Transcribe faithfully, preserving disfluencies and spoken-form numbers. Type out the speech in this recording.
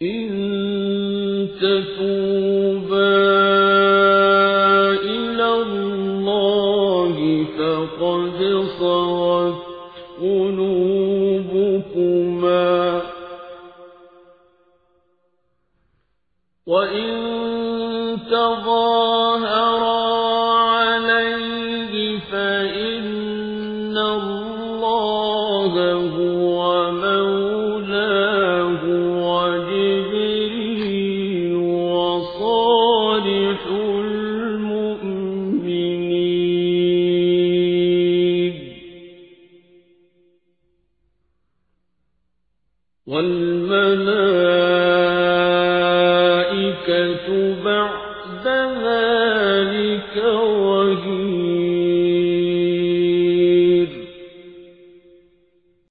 إن تتوبا إلى الله فقد صغت قلوبكما وإن تظاهرا عليه فإن الله هو مولاه وجبريل وصالح المؤمنين والملائكة بعد ذلك